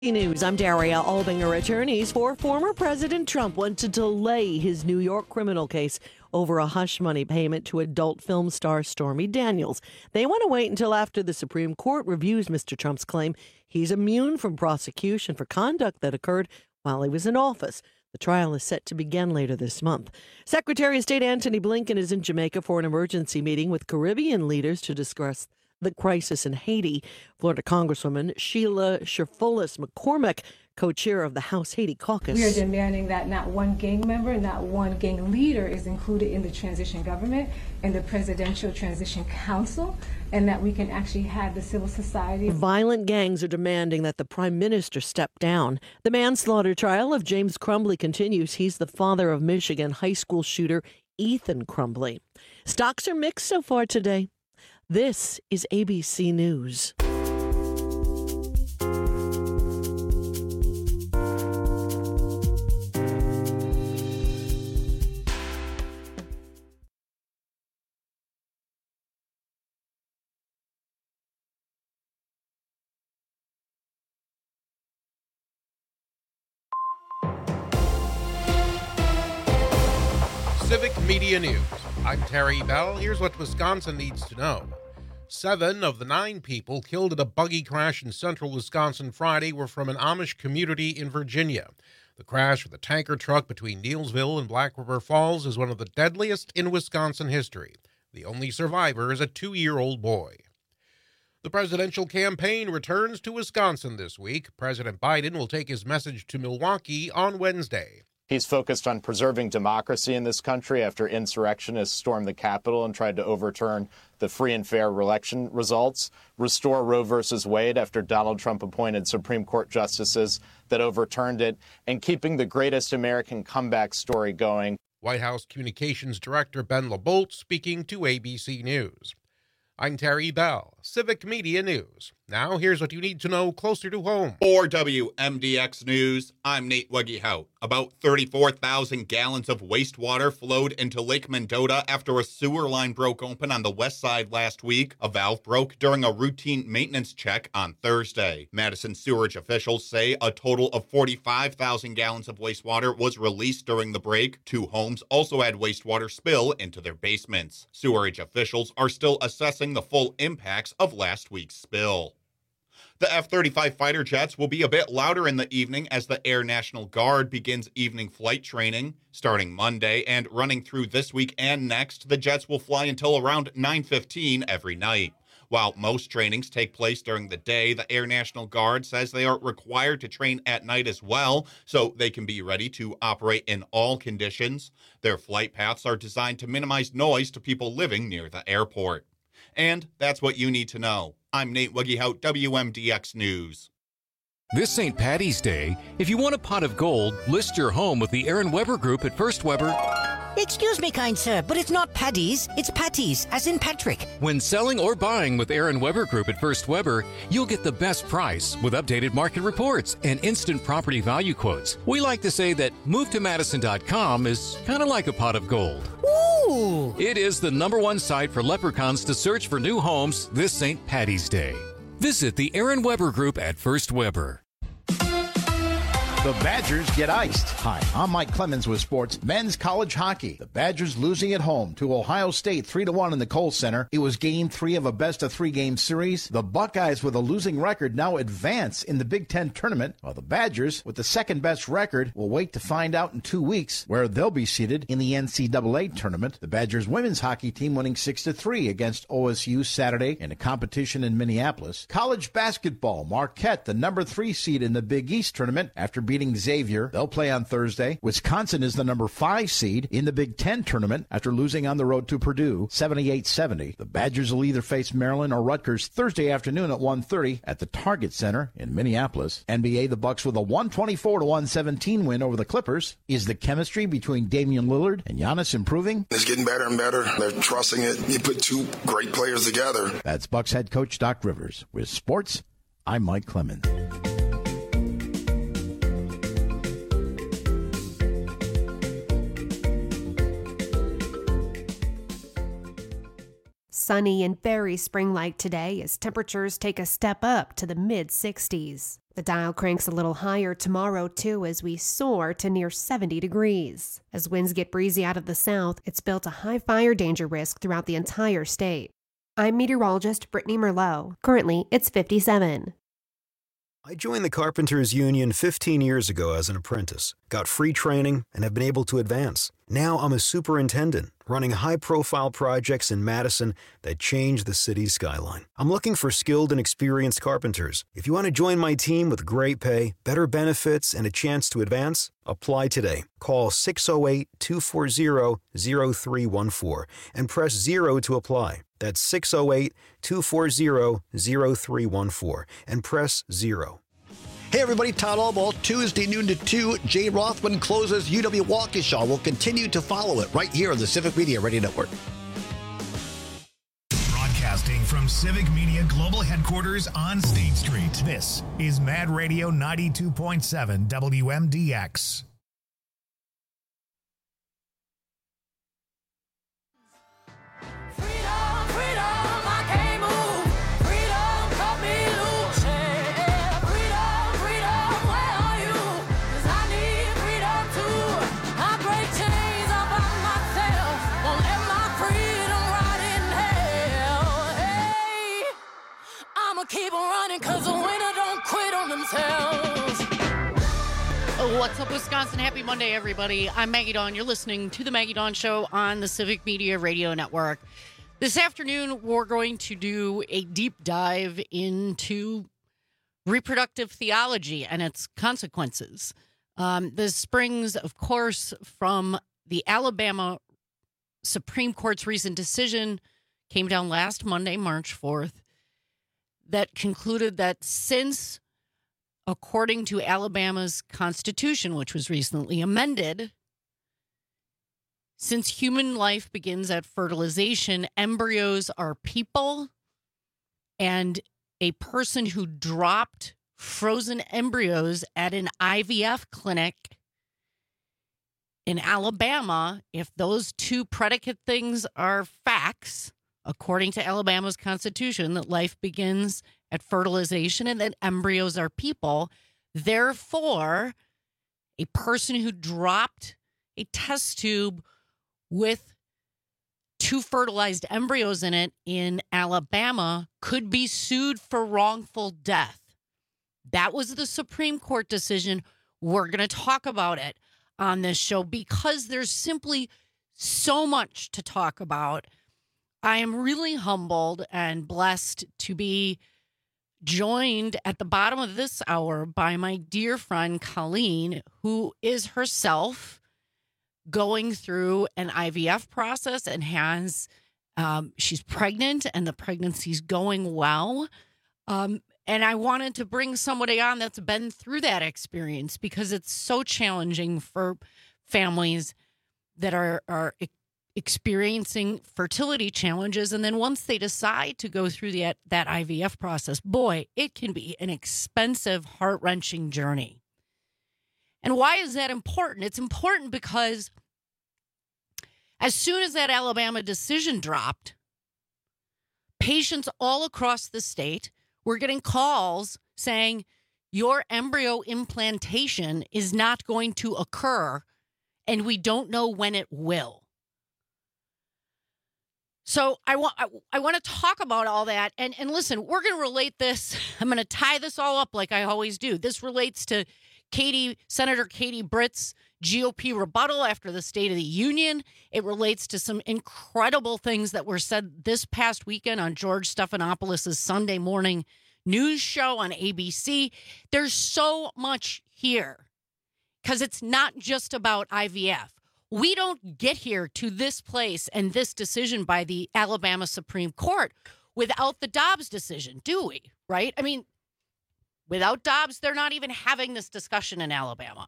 News. I'm Daria Albinger. Attorneys for former President Trump want to delay his New York criminal case over a hush money payment to adult film star Stormy Daniels. They want to wait until after the Supreme Court reviews Mr. Trump's claim he's immune from prosecution for conduct that occurred while he was in office. The trial is set to begin later this month. Secretary of State Antony Blinken is in Jamaica for an emergency meeting with Caribbean leaders to discuss the crisis in Haiti. Florida Congresswoman Sheila Sherfulis McCormick, co-chair of the House Haiti Caucus. We are demanding that not one gang member, not one gang leader is included in the transition government and the Presidential Transition Council, and that we can actually have the civil society. Violent gangs are demanding that the prime minister step down. The manslaughter trial of James Crumbley continues. He's the father of Michigan high school shooter Ethan Crumbley. Stocks are mixed so far today. This is ABC News. Civic Media News. I'm Terry Bell. Here's what Wisconsin needs to know. 7 of the 9 people killed at a buggy crash in central Wisconsin Friday were from an Amish community in Virginia. The crash with a tanker truck between Neilsville and Black River Falls is one of the deadliest in Wisconsin history. The only survivor is a 2-year-old boy. The presidential campaign returns to Wisconsin this week. President Biden will take his message to Milwaukee on Wednesday. He's focused on preserving democracy in this country after insurrectionists stormed the Capitol and tried to overturn the free and fair election results, restore Roe versus Wade after Donald Trump appointed Supreme Court justices that overturned it, and keeping the greatest American comeback story going. White House Communications Director Ben LaBolt speaking to ABC News. I'm Terry Bell, Civic Media News. Now here's what you need to know closer to home. For WMDX News, I'm Nate Weggehout. About 34,000 gallons of wastewater flowed into Lake Mendota after a sewer line broke open on the west side last week. A valve broke during a routine maintenance check on Thursday. Madison sewerage officials say a total of 45,000 gallons of wastewater was released during the break. 2 homes also had wastewater spill into their basements. Sewerage officials are still assessing the full impacts of last week's spill. The F-35 fighter jets will be a bit louder in the evening as the Air National Guard begins evening flight training. Starting Monday and running through this week and next, the jets will fly until around 9:15 every night. While most trainings take place during the day, the Air National Guard says they are required to train at night as well, so they can be ready to operate in all conditions. Their flight paths are designed to minimize noise to people living near the airport. And that's what you need to know. I'm Nate Weggehout, WMDX News. This St. Paddy's Day, if you want a pot of gold, list your home with the Aaron Weber Group at First Weber. Excuse me, kind sir, but it's not Paddy's, it's Patties, as in Patrick. When selling or buying with Aaron Weber Group at First Weber, you'll get the best price with updated market reports and instant property value quotes. We like to say that MoveToMadison.com is kind of like a pot of gold. Ooh! It is the #1 site for leprechauns to search for new homes this St. Paddy's Day. Visit the Aaron Weber Group at First Weber. The Badgers get iced. Hi, I'm Mike Clemens with sports. Men's college hockey. The Badgers losing at home to Ohio State 3-1 in the Kohl Center. It was game 3 of a best-of-3 game series. The Buckeyes with a losing record now advance in the Big Ten tournament, while the Badgers with the second-best record will wait to find out in 2 weeks where they'll be seated in the NCAA tournament. The Badgers women's hockey team winning 6-3 against OSU Saturday in a competition in Minneapolis. College basketball. Marquette, the #3 seed in the Big East tournament after beating Xavier. They'll play on Thursday. Wisconsin is the #5 seed in the Big Ten tournament after losing on the road to Purdue 78-70. The Badgers will either face Maryland or Rutgers Thursday afternoon at 1:30 at the Target Center in Minneapolis. NBA, the Bucks with a 124-117 win over the Clippers. Is the chemistry between Damian Lillard and Giannis improving? It's getting better and better. They're trusting it. You put 2 great players together. That's Bucks head coach Doc Rivers. With sports, I'm Mike Clemens. Sunny and very spring-like today as temperatures take a step up to the mid-60s. The dial cranks a little higher tomorrow, too, as we soar to near 70 degrees. As winds get breezy out of the south, it's built a high fire danger risk throughout the entire state. I'm meteorologist Brittany Merlot. Currently, it's 57. I joined the Carpenters Union 15 years ago as an apprentice, got free training, and have been able to advance. Now I'm a superintendent, running high-profile projects in Madison that change the city's skyline. I'm looking for skilled and experienced carpenters. If you want to join my team with great pay, better benefits, and a chance to advance, apply today. Call 608-240-0314 and press 0 to apply. That's 608-240-0314 and press 0. Hey everybody, Todd Allball, Tuesday noon to 2. Jay Rothman closes UW Waukesha. We'll continue to follow it right here on the Civic Media Radio Network. Broadcasting from Civic Media Global Headquarters on State Street. This is Mad Radio 92.7 WMDX. Keep on running because the winner don't quit on themselves. What's up, Wisconsin? Happy Monday, everybody. I'm Maggie Dawn. You're listening to the Maggie Dawn Show on the Civic Media Radio Network. This afternoon, we're going to do a deep dive into reproductive theology and its consequences. This springs, of course, from the Alabama Supreme Court's recent decision, came down last Monday, March 4th, that concluded that since, according to Alabama's Constitution, which was recently amended, since human life begins at fertilization, embryos are people, and a person who dropped frozen embryos at an IVF clinic in Alabama, if those two predicate things are facts, according to Alabama's Constitution, that life begins at fertilization and that embryos are people. Therefore, a person who dropped a test tube with two fertilized embryos in it in Alabama could be sued for wrongful death. That was the Supreme Court decision. We're going to talk about it on this show because there's simply so much to talk about. I am really humbled and blessed to be joined at the bottom of this hour by my dear friend Colleen, who is herself going through an IVF process and has, she's pregnant and the pregnancy's going well. And I wanted to bring somebody on that's been through that experience because it's so challenging for families that are experiencing fertility challenges. And then once they decide to go through that IVF process, boy, it can be an expensive, heart-wrenching journey. And why is that important? It's important because as soon as that Alabama decision dropped, patients all across the state were getting calls saying, your embryo implantation is not going to occur, and we don't know when it will. So I want to talk about all that. And listen, we're going to relate this. I'm going to tie this all up like I always do. This relates to Senator Katie Britt's GOP rebuttal after the State of the Union. It relates to some incredible things that were said this past weekend on George Stephanopoulos' Sunday morning news show on ABC. There's so much here because it's not just about IVF. We don't get here to this place and this decision by the Alabama Supreme Court without the Dobbs decision, do we? Right? I mean, without Dobbs, they're not even having this discussion in Alabama.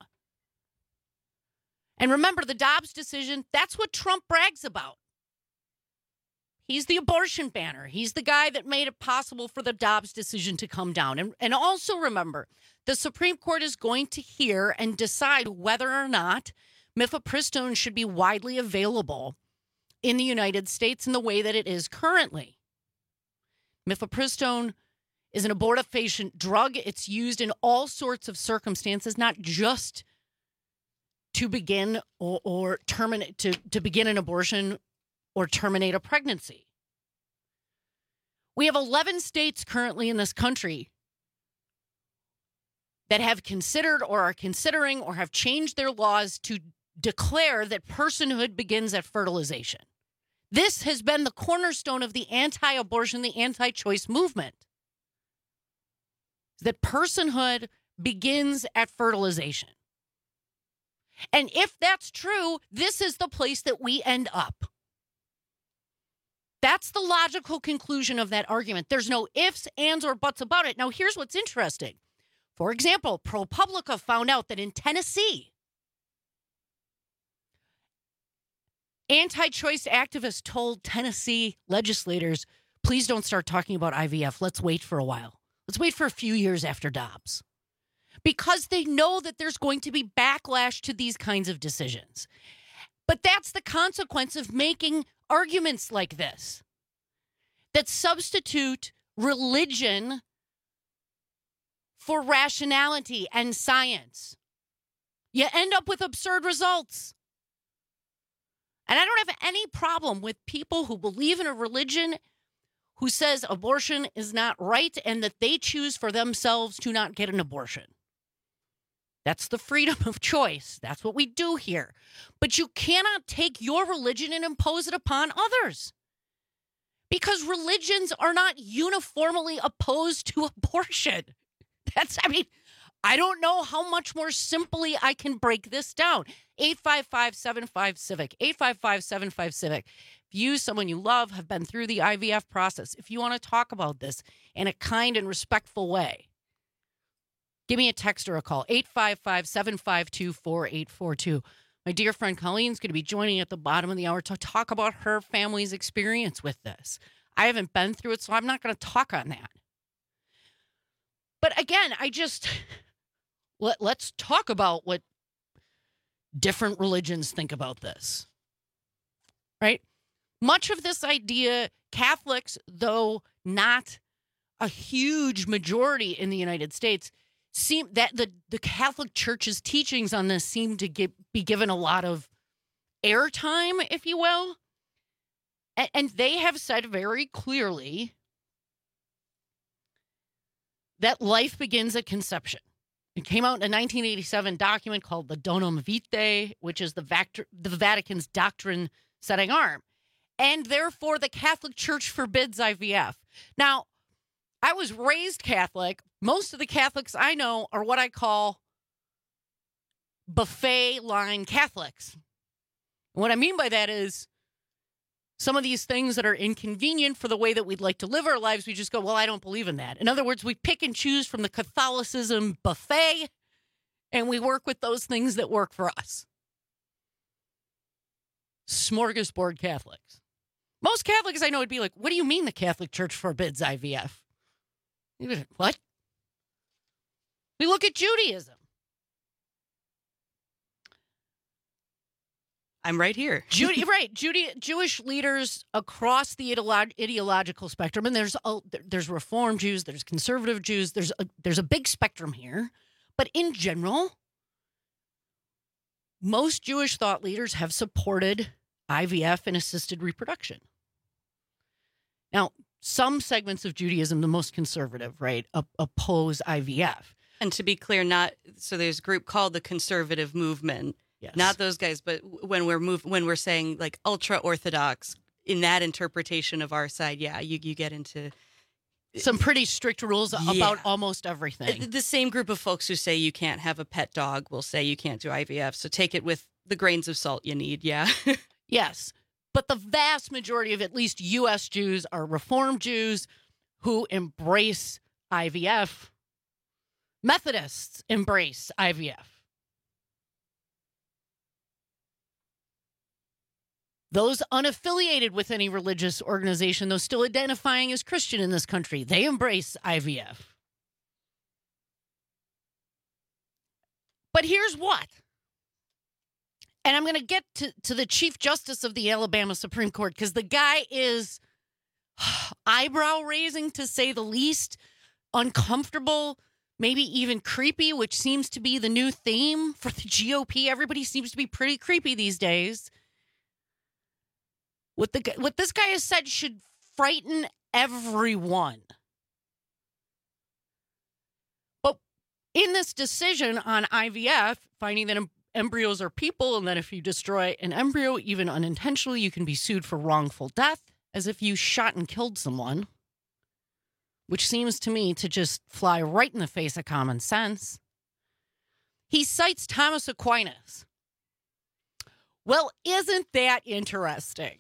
And remember, the Dobbs decision, that's what Trump brags about. He's the abortion banner. He's the guy that made it possible for the Dobbs decision to come down. And also remember, the Supreme Court is going to hear and decide whether or not mifepristone should be widely available in the United States in the way that it is currently. Mifepristone is an abortifacient drug. It's used in all sorts of circumstances, not just to begin or terminate, to begin an abortion or terminate a pregnancy. We have 11 states currently in this country that have considered or are considering or have changed their laws to declare that personhood begins at fertilization. This has been the cornerstone of the anti-abortion, the anti-choice movement. That personhood begins at fertilization. And if that's true, this is the place that we end up. That's the logical conclusion of that argument. There's no ifs, ands, or buts about it. Now, here's what's interesting. For example, ProPublica found out that in Tennessee, anti-choice activists told Tennessee legislators, please don't start talking about IVF. Let's wait for a while. Let's wait for a few years after Dobbs. Because they know that there's going to be backlash to these kinds of decisions. But that's the consequence of making arguments like this that substitute religion for rationality and science. You end up with absurd results. And I don't have any problem with people who believe in a religion who says abortion is not right and that they choose for themselves to not get an abortion. That's the freedom of choice. That's what we do here. But you cannot take your religion and impose it upon others. Because religions are not uniformly opposed to abortion. I don't know how much more simply I can break this down. 855-75-CIVIC, 855-75-CIVIC. If you, someone you love, have been through the IVF process, if you want to talk about this in a kind and respectful way, give me a text or a call, 855-752-4842. My dear friend Colleen's going to be joining at the bottom of the hour to talk about her family's experience with this. I haven't been through it, so I'm not going to talk on that. But again, let's talk about what different religions think about this, right? Much of this idea, Catholics, though not a huge majority in the United States, seem that the Catholic Church's teachings on this seem to be given a lot of airtime, if you will. And they have said very clearly that life begins at conception. It came out in a 1987 document called the Donum Vitae, which is the Vatican's doctrine-setting arm. And therefore, the Catholic Church forbids IVF. Now, I was raised Catholic. Most of the Catholics I know are what I call buffet line Catholics. And what I mean by that is some of these things that are inconvenient for the way that we'd like to live our lives, we just go, well, I don't believe in that. In other words, we pick and choose from the Catholicism buffet, and we work with those things that work for us. Smorgasbord Catholics. Most Catholics I know would be like, what do you mean the Catholic Church forbids IVF? What? We look at Judaism. I'm right here. Jewish leaders across the ideological spectrum, and there's Reform Jews, there's conservative Jews, there's a big spectrum here. But in general, most Jewish thought leaders have supported IVF and assisted reproduction. Now, some segments of Judaism, the most conservative, right, oppose IVF. And to be clear, there's a group called the Conservative Movement. Yes. Not those guys, but when we're saying like ultra orthodox in that interpretation of our side, yeah, you get into some pretty strict rules about almost everything. The same group of folks who say you can't have a pet dog will say you can't do IVF. So take it with the grains of salt you need. Yeah. Yes. But the vast majority of at least U.S. Jews are Reform Jews who embrace IVF. Methodists embrace IVF. Those unaffiliated with any religious organization, those still identifying as Christian in this country, they embrace IVF. But here's what. And I'm going to get to the Chief Justice of the Alabama Supreme Court, because the guy is eyebrow-raising, to say the least. uncomfortable, maybe even creepy, which seems to be the new theme for the GOP. Everybody seems to be pretty creepy these days. What this guy has said should frighten everyone. But in this decision on IVF, finding that embryos are people, and that if you destroy an embryo, even unintentionally, you can be sued for wrongful death, as if you shot and killed someone, which seems to me to just fly right in the face of common sense. He cites Thomas Aquinas. Well, isn't that interesting?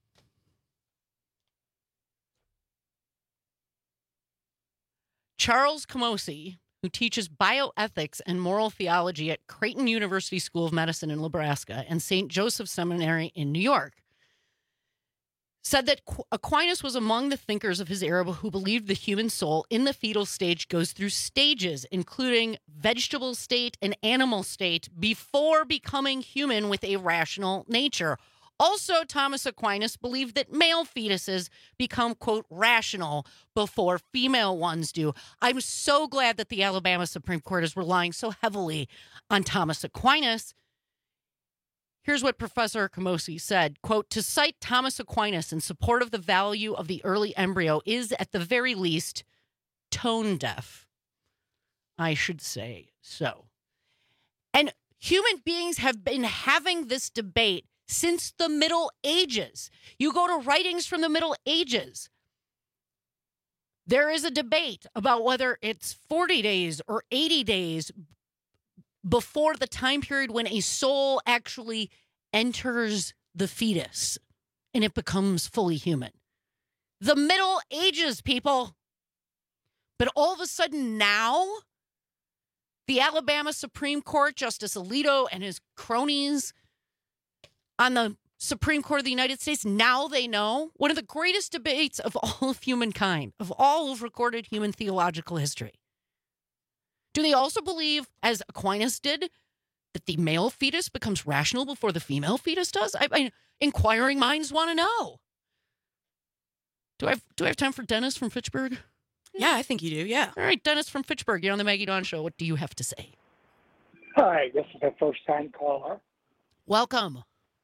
Charles Camosy, who teaches bioethics and moral theology at Creighton University School of Medicine in Nebraska and St. Joseph Seminary in New York, said that Aquinas was among the thinkers of his era who believed the human soul in the fetal stage goes through stages, including vegetable state and animal state, before becoming human with a rational nature. Also, Thomas Aquinas believed that male fetuses become, quote, rational before female ones do. I'm so glad that the Alabama Supreme Court is relying so heavily on Thomas Aquinas. Here's what Professor Camosy said, quote, to cite Thomas Aquinas in support of the value of the early embryo is, at the very least, tone deaf. I should say so. And human beings have been having this debate since the Middle Ages. You go to writings from the Middle Ages. There is a debate about whether it's 40 days or 80 days before the time period when a soul actually enters the fetus and it becomes fully human. The Middle Ages, people. But all of a sudden now, the Alabama Supreme Court, Justice Alito and his cronies on the Supreme Court of the United States, now they know one of the greatest debates of all of humankind, of all of recorded human theological history. Do they also believe, as Aquinas did, that the male fetus becomes rational before the female fetus does? Inquiring minds want to know. Do I have time for Dennis from Fitchburg? Yeah, I think you do, yeah. All right, Dennis from Fitchburg, you're on the Maggie Dawn Show. What do you have to say? Hi, this is a first-time caller. Welcome.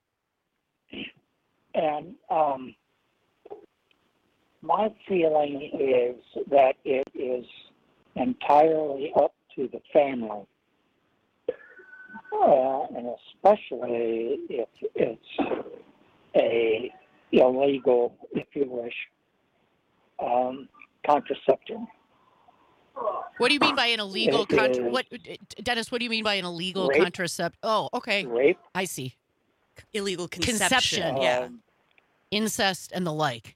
And my feeling is that it is entirely up to the family, and especially if it's a illegal, if you wish, contraception. What do you mean by an illegal Dennis, what do you mean by an illegal contraception? Oh, okay. Rape. I see. Illegal conception. Yeah. Incest and the like.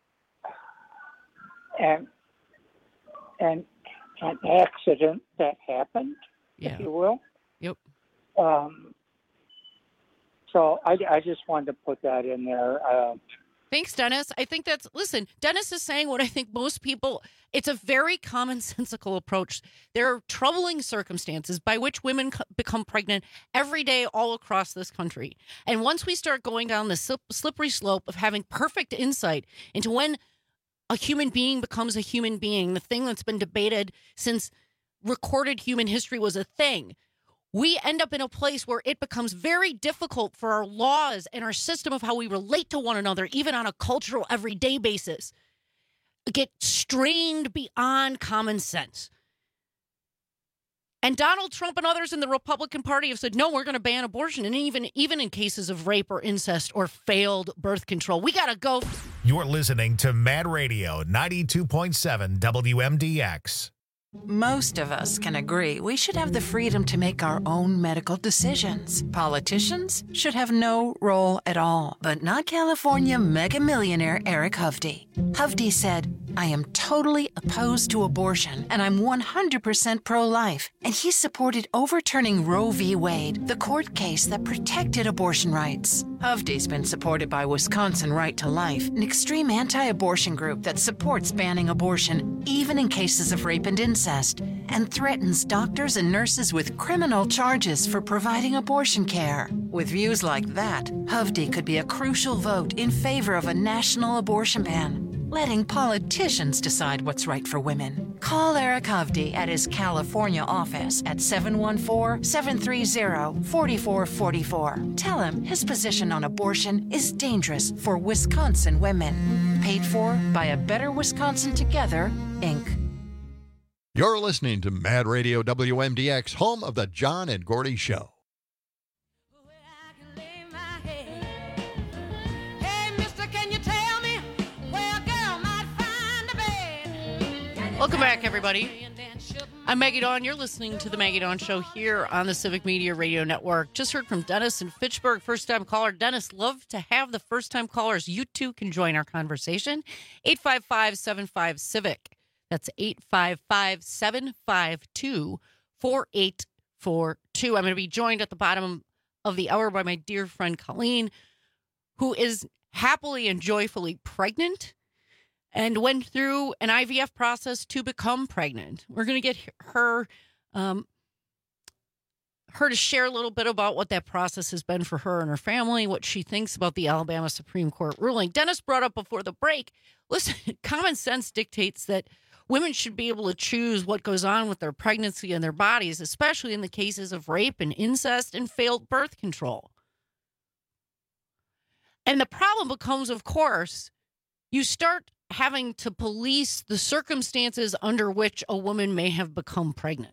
And an accident that happened, if you will. Yep. So I just wanted to put that in there. Thanks, Dennis. I think listen, Dennis is saying what I think most people, it's a very commonsensical approach. There are troubling circumstances by which women become pregnant every day all across this country. And once we start going down the slippery slope of having perfect insight into when a human being becomes a human being, the thing that's been debated since recorded human history was a thing, we end up in a place where it becomes very difficult for our laws and our system of how we relate to one another, even on a cultural everyday basis, get strained beyond common sense. And Donald Trump and others in the Republican Party have said, no, we're going to ban abortion. And even in cases of rape or incest or failed birth control, we got to go. You're listening to Mad Radio 92.7 WMDX. Most of us can agree we should have the freedom to make our own medical decisions. Politicians should have no role at all, but not California mega millionaire Eric Hovde. Hovde said, I am totally opposed to abortion and I'm 100% pro-life. And he supported overturning Roe v. Wade, the court case that protected abortion rights. Hovde's been supported by Wisconsin Right to Life, an extreme anti-abortion group that supports banning abortion, even in cases of rape and incest, and threatens doctors and nurses with criminal charges for providing abortion care. With views like that, Hovde could be a crucial vote in favor of a national abortion ban. letting politicians decide what's right for women. Call Eric Hovde at his California office at 714-730-4444. Tell him his position on abortion is dangerous for Wisconsin women. Paid for by A Better Wisconsin Together, Inc. You're listening to Mad Radio WMDX, home of the John and Gordy Show. Welcome back, everybody. I'm Maggie Dawn. You're listening to the Maggie Dawn Show here on the Civic Media Radio Network. Just heard from Dennis in Fitchburg, first-time caller. Dennis, love to have the first-time callers. You too can join our conversation. 855-75-CIVIC. That's 855-752-4842. I'm going to be joined at the bottom of the hour by my dear friend Colleen, who is happily and joyfully pregnant and went through an IVF process to become pregnant. We're going to get her to share a little bit about what that process has been for her and her family, what she thinks about the Alabama Supreme Court ruling. Dennis brought up before the break, listen, common sense dictates that women should be able to choose what goes on with their pregnancy and their bodies, especially in the cases of rape and incest and failed birth control. And the problem becomes, of course, you start having to police the circumstances under which a woman may have become pregnant.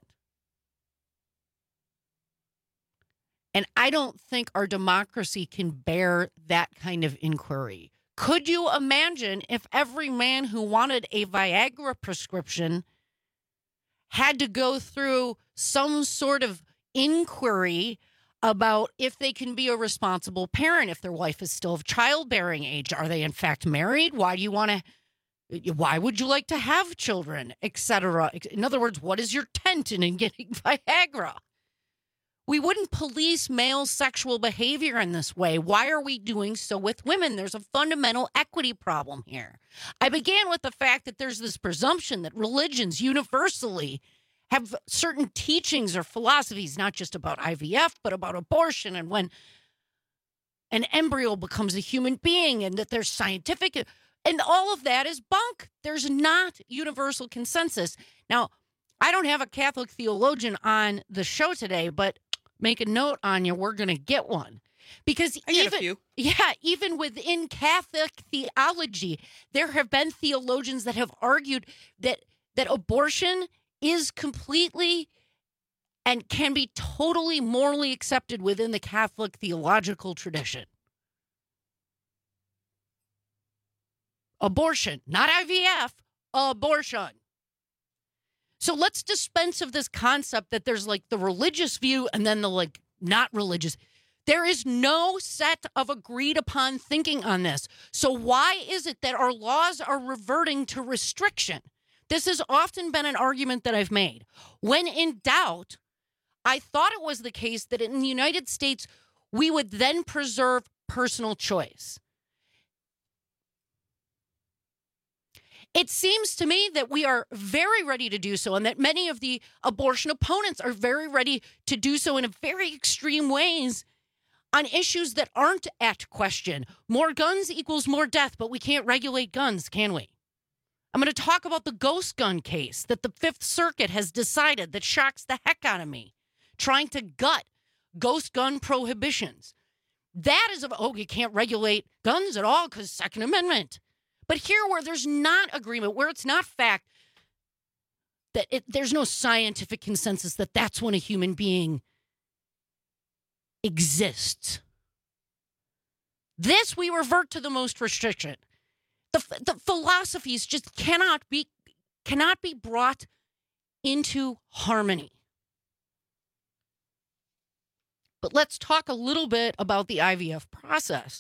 And I don't think our democracy can bear that kind of inquiry. Could you imagine if every man who wanted a Viagra prescription had to go through some sort of inquiry about if they can be a responsible parent, if their wife is still of childbearing age? Are they in fact married? Why would you like to have children, etc.? In other words, what is your tent in getting Viagra? We wouldn't police male sexual behavior in this way. Why are we doing so with women? There's a fundamental equity problem here. I began with the fact that there's this presumption that religions universally have certain teachings or philosophies, not just about IVF, but about abortion and when an embryo becomes a human being, and that there's scientific, and all of that is bunk. There's not universal consensus. Now, I don't have a Catholic theologian on the show today, but make a note on you, we're going to get one. Because even within Catholic theology, there have been theologians that have argued that abortion is completely and can be totally morally accepted within the Catholic theological tradition. Abortion, not IVF, abortion. So let's dispense of this concept that there's like the religious view and then the like not religious. There is no set of agreed upon thinking on this. So why is it that our laws are reverting to restriction? This has often been an argument that I've made. When in doubt, I thought it was the case that in the United States, we would then preserve personal choice. It seems to me that we are very ready to do so, and that many of the abortion opponents are very ready to do so in very extreme ways on issues that aren't at question. More guns equals more death, but we can't regulate guns, can we? I'm going to talk about the ghost gun case that the Fifth Circuit has decided that shocks the heck out of me, trying to gut ghost gun prohibitions. That is, you can't regulate guns at all because Second Amendment. But here where there's not agreement, where it's not fact, that there's no scientific consensus that that's when a human being exists. This, we revert to the most restriction. The philosophies just cannot be brought into harmony. But let's talk a little bit about the IVF process.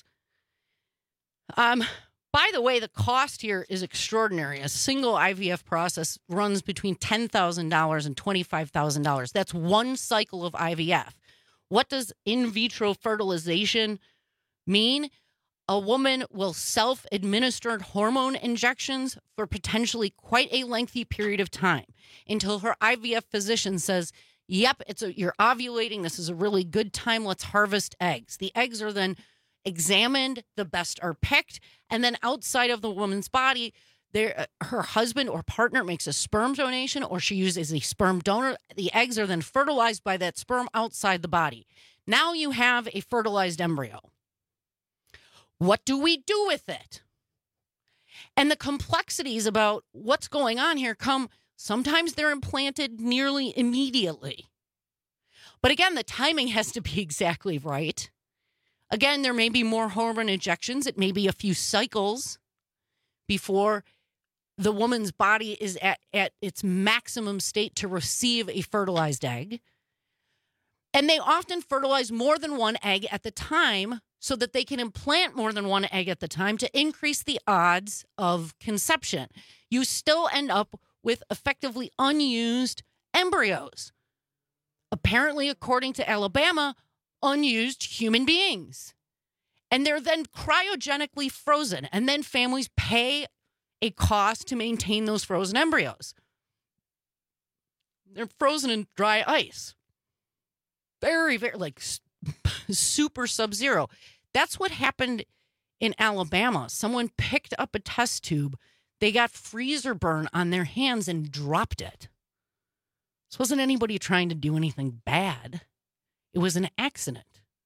By the way, the cost here is extraordinary. A single IVF process runs between $10,000 and $25,000. That's one cycle of IVF. What does in vitro fertilization mean? A woman will self-administer hormone injections for potentially quite a lengthy period of time until her IVF physician says, yep, you're ovulating. This is a really good time. Let's harvest eggs. The eggs are then examined, the best are picked, and then outside of the woman's body, her husband or partner makes a sperm donation, or she uses a sperm donor. The eggs are then fertilized by that sperm outside the body. Now you have a fertilized embryo. What do we do with it? And the complexities about what's going on here come, sometimes they're implanted nearly immediately. But again, the timing has to be exactly right. Again, there may be more hormone injections. It may be a few cycles before the woman's body is at its maximum state to receive a fertilized egg. And they often fertilize more than one egg at the time so that they can implant more than one egg at the time to increase the odds of conception. You still end up with effectively unused embryos. Apparently, according to Alabama, unused human beings. And they're then cryogenically frozen, and then families pay a cost to maintain those frozen embryos. They're frozen in dry ice. Very, very, like super sub-zero. That's what happened in Alabama. Someone picked up a test tube. They got freezer burn on their hands and dropped it. This wasn't anybody trying to do anything bad. It was an accident.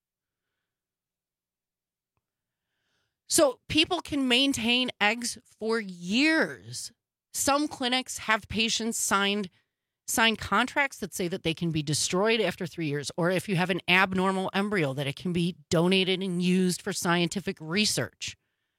So people can maintain eggs for years. Some clinics have patients sign contracts that say that they can be destroyed after 3 years, or if you have an abnormal embryo, that it can be donated and used for scientific research.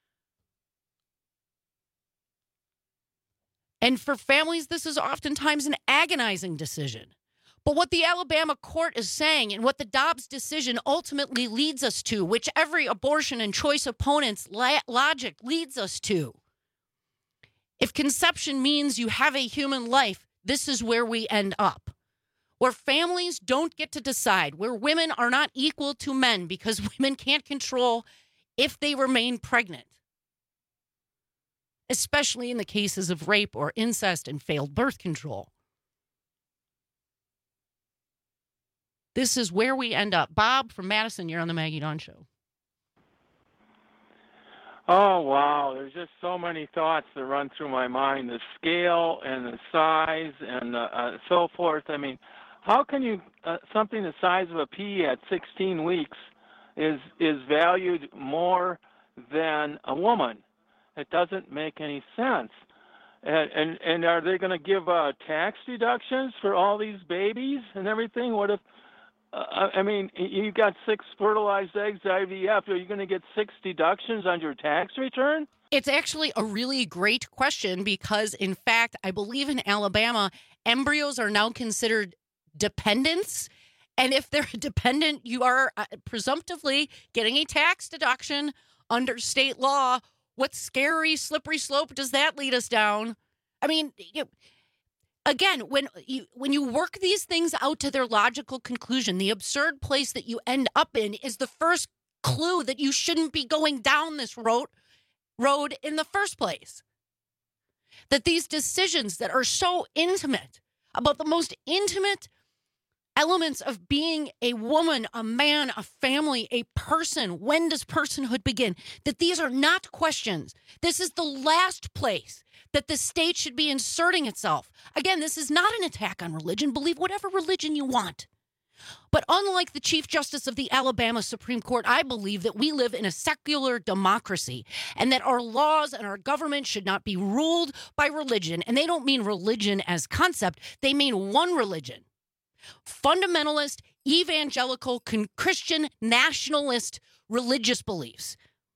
And for families, this is oftentimes an agonizing decision. But what the Alabama court is saying, and what the Dobbs decision ultimately leads us to, which every abortion and choice opponent's logic leads us to, if conception means you have a human life, this is where we end up. Where families don't get to decide, where women are not equal to men because women can't control if they remain pregnant, especially in the cases of rape or incest and failed birth control. This is where we end up. Bob from Madison, you're on the Maggie Dawn Show. Oh, wow. There's just so many thoughts that run through my mind. The scale and the size and so forth. I mean, how can you, something the size of a pea at 16 weeks is valued more than a woman? It doesn't make any sense. And are they going to give tax deductions for all these babies and everything? What if, I mean, you got 6 fertilized eggs IVF. Are you going to get 6 deductions on your tax return? It's actually a really great question because, in fact, I believe in Alabama, embryos are now considered dependents. And if they're a dependent, you are presumptively getting a tax deduction under state law. What scary, slippery slope does that lead us down? I mean, again, when you work these things out to their logical conclusion, the absurd place that you end up in is the first clue that you shouldn't be going down this road in the first place. That these decisions that are so intimate, about the most intimate elements of being a woman, a man, a family, a person, when does personhood begin? That these are not questions. This is the last place that the state should be inserting itself. Again, this is not an attack on religion. Believe whatever religion you want. But unlike the Chief Justice of the Alabama Supreme Court, I believe that we live in a secular democracy and that our laws and our government should not be ruled by religion. And they don't mean religion as concept. They mean one religion. Fundamentalist, evangelical, Christian, nationalist religious beliefs.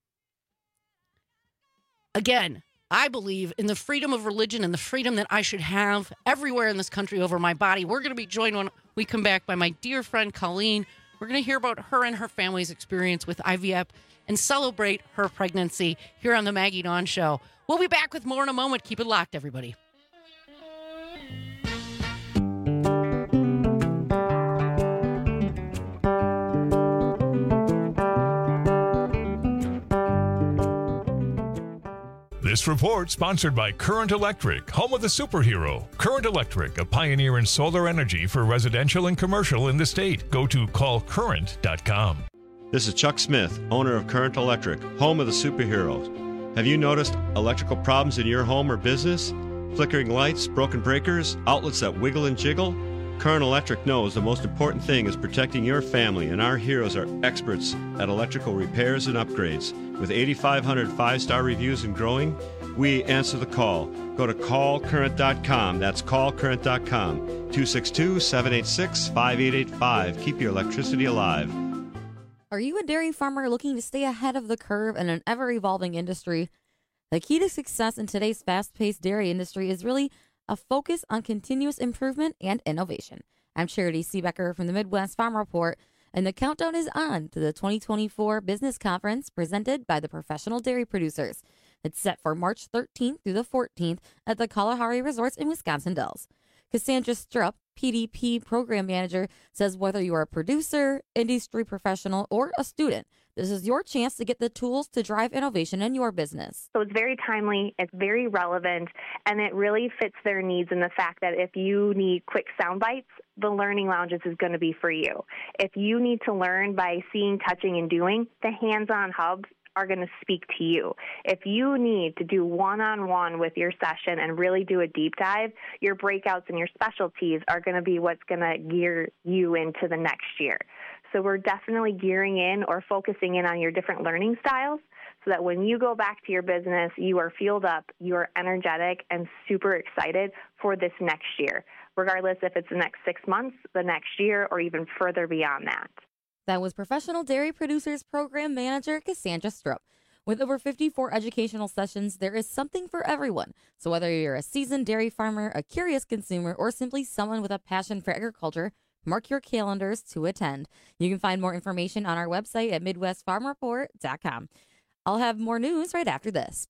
Again, I believe in the freedom of religion and the freedom that I should have everywhere in this country over my body. We're going to be joined when we come back by my dear friend Colleen. We're going to hear about her and her family's experience with IVF and celebrate her pregnancy here on the Maggie Dawn Show. We'll be back with more in a moment. Keep it locked, everybody. This report sponsored by Current Electric, home of the superhero. Current Electric, a pioneer in solar energy for residential and commercial in the state. Go to callcurrent.com. This is Chuck Smith, owner of Current Electric, home of the superheroes. Have you noticed electrical problems in your home or business? Flickering lights, broken breakers, outlets that wiggle and jiggle? Current Electric knows the most important thing is protecting your family, and our heroes are experts at electrical repairs and upgrades. With 8,500 five-star reviews and growing, we answer the call. Go to callcurrent.com. That's callcurrent.com. 262-786-5885. Keep your electricity alive. Are you a dairy farmer looking to stay ahead of the curve in an ever-evolving industry? The key to success in today's fast-paced dairy industry is really a focus on continuous improvement and innovation. I'm Charity Seebecker from the Midwest Farm Report, and the countdown is on to the 2024 Business Conference presented by the Professional Dairy Producers. It's set for March 13th through the 14th at the Kalahari Resorts in Wisconsin Dells. Cassandra Strupp, PDP Program Manager, says whether you are a producer, industry professional, or a student, this is your chance to get the tools to drive innovation in your business. So it's very timely, it's very relevant, and it really fits their needs in the fact that if you need quick sound bites, the Learning Lounges is going to be for you. If you need to learn by seeing, touching, and doing, the hands-on hubs are going to speak to you. If you need to do one-on-one with your session and really do a deep dive, your breakouts and your specialties are going to be what's going to gear you into the next year. So we're definitely gearing in or focusing in on your different learning styles so that when you go back to your business, you are fueled up, you are energetic, and super excited for this next year, regardless if it's the next 6 months, the next year, or even further beyond that. That was Professional Dairy Producers Program Manager Cassandra Strupp. With over 54 educational sessions, there is something for everyone. So whether you're a seasoned dairy farmer, a curious consumer, or simply someone with a passion for agriculture, mark your calendars to attend. You can find more information on our website at MidwestFarmReport.com. I'll have more news right after this.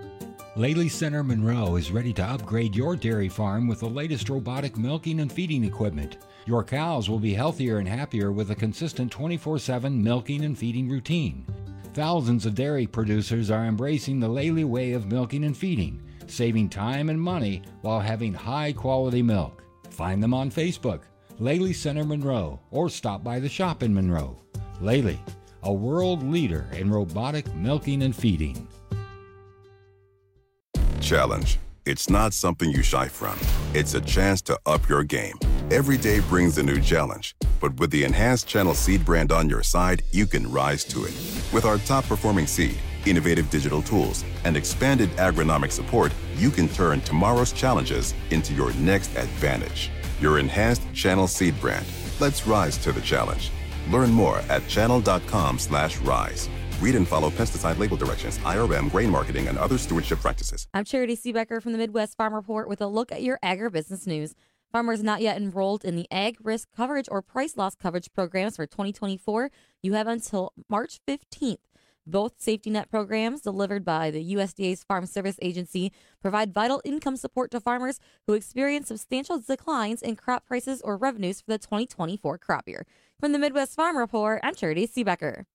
Laley Center Monroe is ready to upgrade your dairy farm with the latest robotic milking and feeding equipment. Your cows will be healthier and happier with a consistent 24/7 milking and feeding routine. Thousands of dairy producers are embracing the Laley way of milking and feeding, saving time and money while having high-quality milk. Find them on Facebook, Laley Center Monroe, or stop by the shop in Monroe. Laley, a world leader in robotic milking and feeding. Challenge. It's not something you shy from. It's a chance to up your game. Every day brings a new challenge, but with the enhanced Channel Seed brand on your side, you can rise to it. With our top-performing seed, innovative digital tools, and expanded agronomic support, you can turn tomorrow's challenges into your next advantage. Your enhanced Channel Seed brand. Let's rise to the challenge. Learn more at channel.com/rise. Read and follow pesticide label directions, IRM, grain marketing, and other stewardship practices. I'm Charity Seebecker from the Midwest Farm Report with a look at your agribusiness news. Farmers not yet enrolled in the Ag Risk Coverage or Price Loss Coverage programs for 2024, you have until March 15th. Both safety net programs, delivered by the USDA's Farm Service Agency, provide vital income support to farmers who experience substantial declines in crop prices or revenues for the 2024 crop year. From the Midwest Farm Report, I'm Charity Seebecker.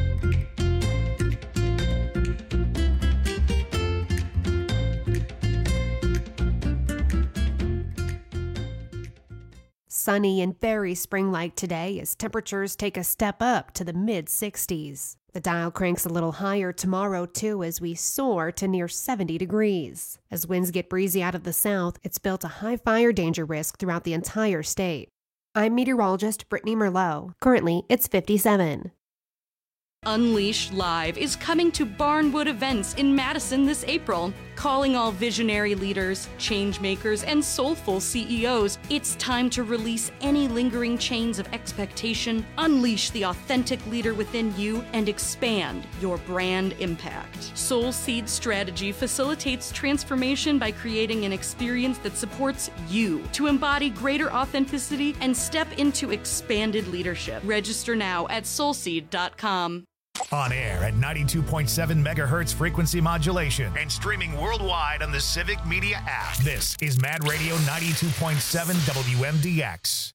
Sunny and very spring-like today as temperatures take a step up to the mid-60s. The dial cranks a little higher tomorrow, too, as we soar to near 70 degrees. As winds get breezy out of the south, it's built a high fire danger risk throughout the entire state. I'm meteorologist Brittany Merlot. Currently, it's 57. Unleash Live is coming to Barnwood Events in Madison this April. Calling all visionary leaders, change makers, and soulful CEOs, it's time to release any lingering chains of expectation, unleash the authentic leader within you, and expand your brand impact. Soul Seed Strategy facilitates transformation by creating an experience that supports you to embody greater authenticity and step into expanded leadership. Register now at soulseed.com. On air at 92.7 megahertz frequency modulation and streaming worldwide on the Civic Media app. This is Mad Radio 92.7 WMDX.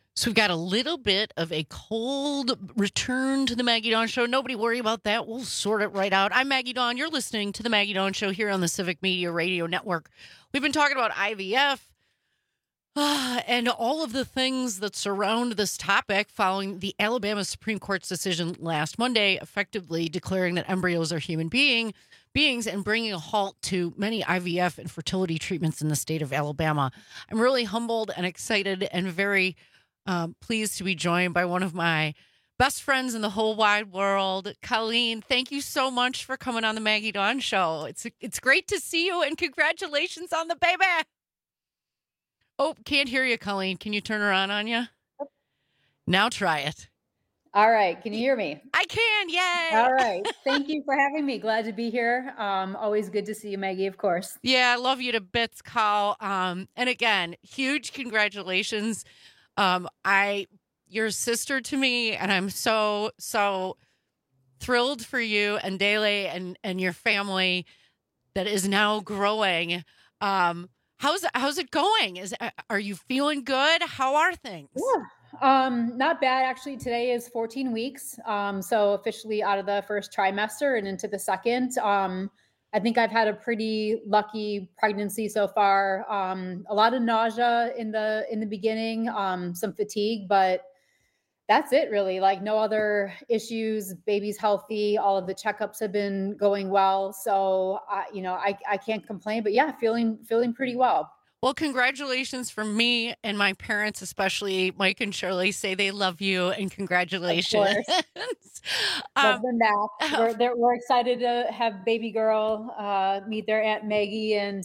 So we've got a little bit of a cold return to the Maggie Dawn Show. Nobody worry about that. We'll sort it right out. I'm Maggie Dawn. You're listening to the Maggie Dawn Show here on the Civic Media Radio Network. We've been talking about IVF and all of the things that surround this topic following the Alabama Supreme Court's decision last Monday, effectively declaring that embryos are human beings and bringing a halt to many IVF and fertility treatments in the state of Alabama. I'm really humbled and excited and very pleased to be joined by one of my best friends in the whole wide world, Colleen. Thank you so much for coming on the Maggie Dawn Show. It's great to see you, and congratulations on the baby. Oh, can't hear you, Colleen. Can you turn her on you? Now try it. All right. Can you hear me? I can. Yay. All right. Thank you for having me. Glad to be here. Always good to see you, Maggie, of course. Yeah, I love you to bits, Col. And again, huge congratulations. You're a sister to me, and I'm so thrilled for you and Dele and your family that is now growing. How's it going? Are you feeling good? How are things? Yeah. Not bad. Actually, today is 14 weeks. So officially out of the first trimester and into the second. I think I've had a pretty lucky pregnancy so far. A lot of nausea in the beginning, some fatigue, but that's it really. Like no other issues. Baby's healthy. All of the checkups have been going well. So, I can't complain, but yeah, feeling pretty well. Well, congratulations from me and my parents, especially Mike and Shirley, say they love you and congratulations. Love them back. We're excited to have baby girl meet their Aunt Maggie and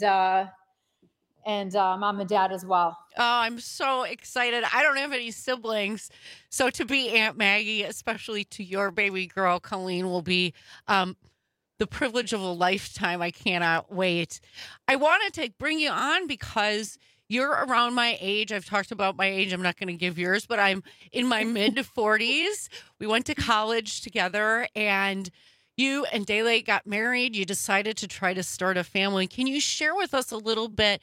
mom and dad as well. Oh, I'm so excited. I don't have any siblings. So to be Aunt Maggie, especially to your baby girl, Colleen, will be the privilege of a lifetime. I cannot wait. I wanted to bring you on because you're around my age. I've talked about my age. I'm not going to give yours, but I'm in my mid 40s. We went to college together, and you and Dele got married. You decided to try to start a family. Can you share with us a little bit,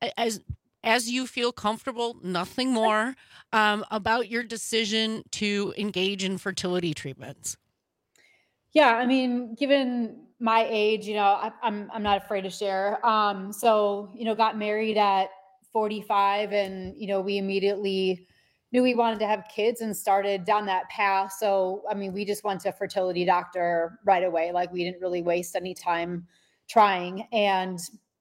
as you feel comfortable, nothing more, about your decision to engage in fertility treatments? Yeah, I mean, given my age, I'm not afraid to share. So, got married at 45 and, we immediately knew we wanted to have kids and started down that path. So, I mean, we just went to a fertility doctor right away. Like we didn't really waste any time trying. And,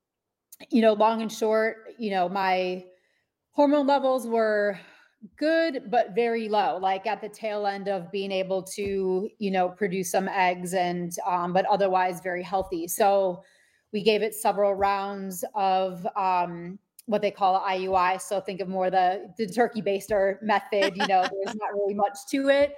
long and short, my hormone levels were good, but very low, like at the tail end of being able to, produce some eggs and, but otherwise very healthy. So we gave it several rounds of, what they call IUI. So think of more the turkey baster method, there's not really much to it.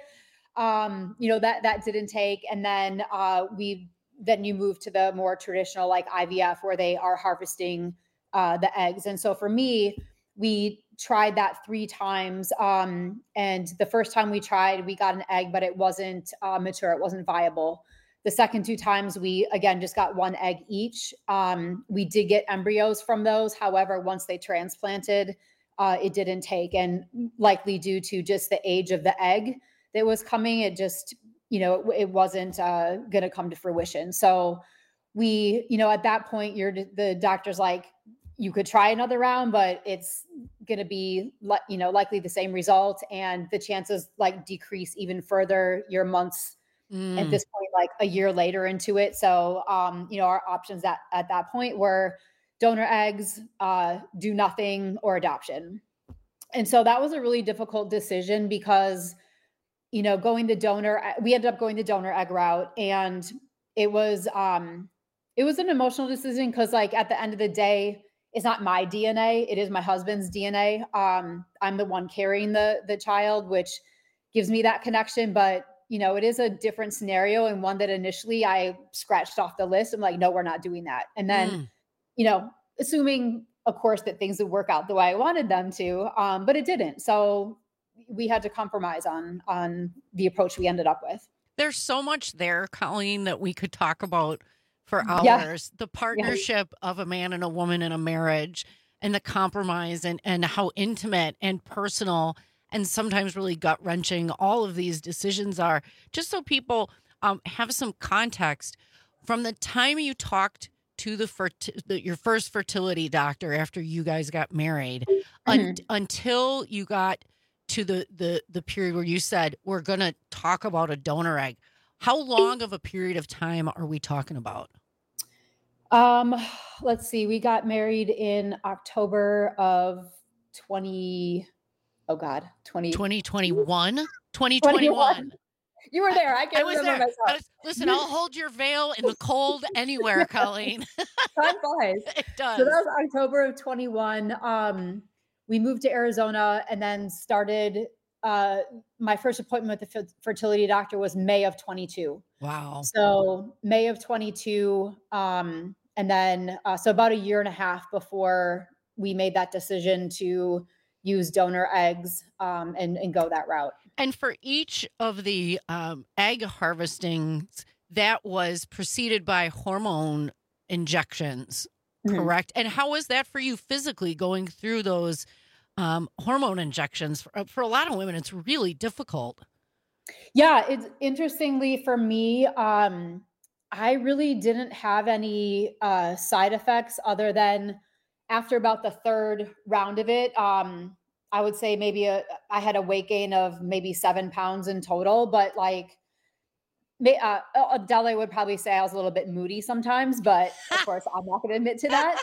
That didn't take. And then, then you move to the more traditional, like IVF, where they are harvesting, the eggs. And so for me, we tried that 3 times. And the first time we tried, we got an egg, but it wasn't mature. It wasn't viable. The second 2 times, we, again, just got 1 egg each. We did get embryos from those. However, once they transplanted, it didn't take. And likely due to just the age of the egg that was coming, it just, it wasn't going to come to fruition. So we, at that point, the doctor's like, you could try another round, but it's going to be, likely the same result. And the chances decrease even further your months at this point, like a year later into it. So, our options at that point were donor eggs, do nothing, or adoption. And so that was a really difficult decision because, going the donor, we ended up going the donor egg route, and it was an emotional decision because at the end of the day, it's not my DNA. It is my husband's DNA. I'm the one carrying the child, which gives me that connection. But, it is a different scenario, and one that initially I scratched off the list. I'm like, no, we're not doing that. And then, assuming, of course, that things would work out the way I wanted them to, but it didn't. So we had to compromise on the approach we ended up with. There's so much there, Colleen, that we could talk about for hours. Yeah. The partnership of a man and a woman in a marriage, and the compromise, and how intimate and personal and sometimes really gut wrenching all of these decisions are. Just so people have some context, from the time you talked to your first fertility doctor after you guys got married, until you got to the period where you said, we're going to talk about a donor egg, how long of a period of time are we talking about? Let's see. We got married in October of 2021. 2021. You were there. I can't remember myself. Listen, I'll hold your veil in the cold anywhere, Colleen. Time flies. It does. So that was October of 21. We moved to Arizona and then started, my first appointment with the fertility doctor was May of 22. Wow. So May of 22. And then, so about a year and a half before we made that decision to use donor eggs, and go that route. And for each of the egg harvestings, that was preceded by hormone injections, correct? And how was that for you physically, going through those hormone injections? For a lot of women, it's really difficult. Yeah, it's interestingly for me, I really didn't have any side effects other than after about the third round of it. I would say maybe I had a weight gain of maybe 7 pounds in total, but like Adele would probably say I was a little bit moody sometimes, but of course I'm not going to admit to that.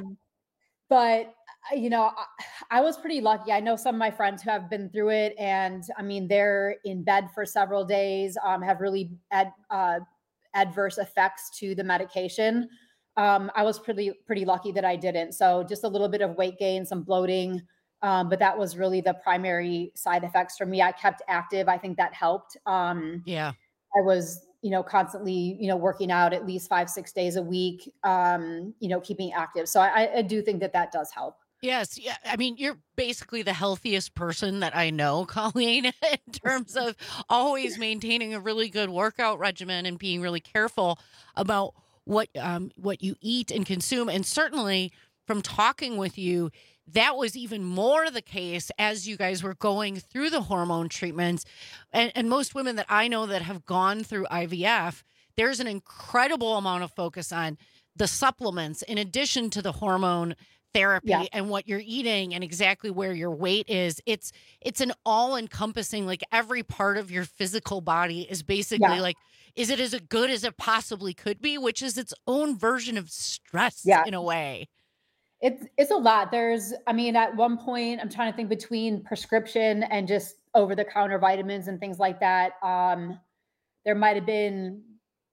But you know, I was pretty lucky. I know some of my friends who have been through it, and I mean, they're in bed for several days, have really adverse effects to the medication. I was pretty lucky that I didn't. So just a little bit of weight gain, some bloating. But that was really the primary side effects for me. I kept active. I think that helped. Yeah. I was, constantly, working out at least 5-6 days a week, keeping active. So I do think that does help. Yes. Yeah. I mean, you're basically the healthiest person that I know, Colleen, in terms of always maintaining a really good workout regimen and being really careful about what you eat and consume. And certainly from talking with you, that was even more the case as you guys were going through the hormone treatments. And most women that I know that have gone through IVF, there's an incredible amount of focus on the supplements in addition to the hormone therapy and what you're eating and exactly where your weight is. It's an all-encompassing, like every part of your physical body is basically like, is it as good as it possibly could be, which is its own version of stress in a way. It's a lot. At one point, I'm trying to think between prescription and just over-the-counter vitamins and things like that. There might have been